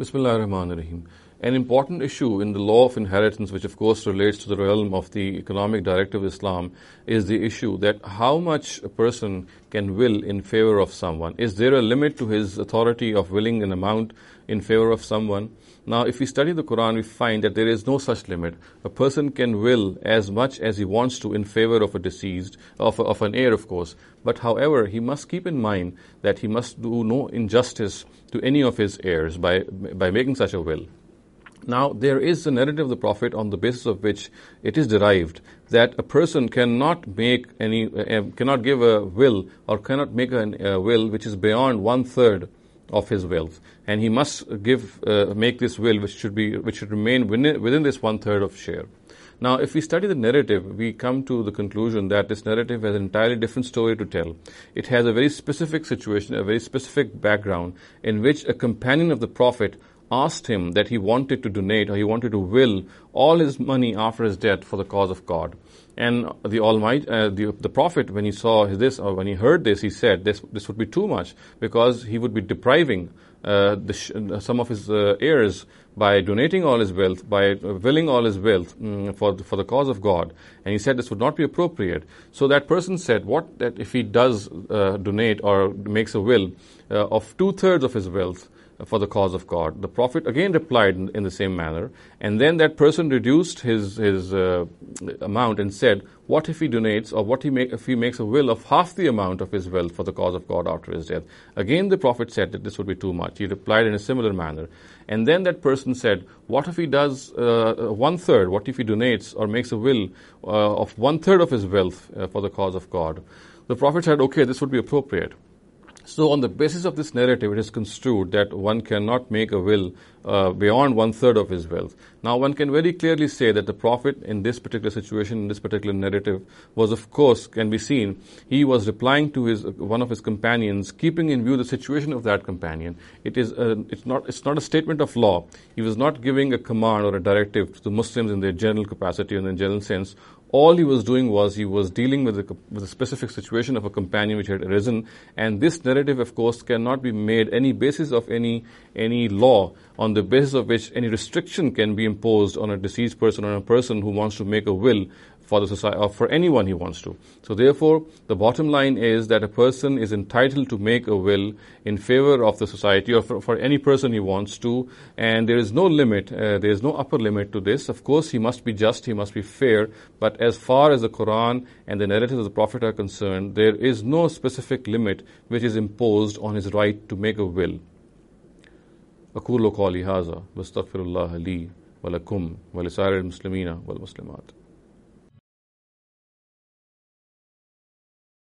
Bismillah ar-Rahman ar-Rahim. An important issue in the law of inheritance, which of course relates to the realm of the economic directive of Islam, is the issue that how much a person can will in favor of someone. Is there a limit to his authority of willing an amount in favor of someone? Now, if we study the Quran, we find that there is no such limit. A person can will as much as he wants to in favor of a deceased, of an heir, of course. But however, he must keep in mind that he must do no injustice to any of his heirs by making such a will. Now, there is a narrative of the Prophet on the basis of which it is derived that a person cannot make cannot give a will or cannot make a will which is beyond 1/3 of his wealth, and he must make this will which should remain within this 1/3 of share. Now, if we study the narrative, we come to the conclusion that this narrative has an entirely different story to tell. It has a very specific situation, a very specific background, in which a companion of the Prophet asked him that he wanted to donate or he wanted to will all his money after his death for the cause of God. And the Almighty, the Prophet, when he saw this or when he heard this, he said this would be too much, because he would be depriving some of his heirs by donating all his wealth, by willing all his wealth for the cause of God. And he said this would not be appropriate. So that person said, that if he does donate or makes a will of 2/3 of his wealth for the cause of God? The Prophet again replied in the same manner, and then that person reduced his amount and said, what if he donates, or if he makes a will of half the amount of his wealth for the cause of God after his death? Again, the Prophet said that this would be too much. He replied in a similar manner. And then that person said, what if he does 1/3? What if he donates or makes a will of 1/3 of his wealth for the cause of God? The Prophet said, okay, this would be appropriate. So on the basis of this narrative, it is construed that one cannot make a will beyond 1/3 of his wealth. Now, one can very clearly say that the Prophet in this particular situation, in this particular narrative, was, of course, can be seen, he was replying to one of his companions, keeping in view the situation of that companion. It's not a statement of law. He was not giving a command or a directive to the Muslims in their general capacity and in general sense. All he was doing was he was dealing with the specific situation of a companion which had arisen, and this narrative, of course, cannot be made any basis of any law on the basis of which any restriction can be imposed on a deceased person or a person who wants to make a will for the society or for anyone he wants to. So therefore, the bottom line is that a person is entitled to make a will in favor of the society or for any person he wants to, and there is no limit, there is no upper limit to this. Of course, he must be just, he must be fair, but as far as the Quran and the narratives of the Prophet are concerned, there is no specific limit which is imposed on his right to make a will. أقول قولي هذا واستغفر الله لي ولكم ولسائر المسلمين والمسلمات.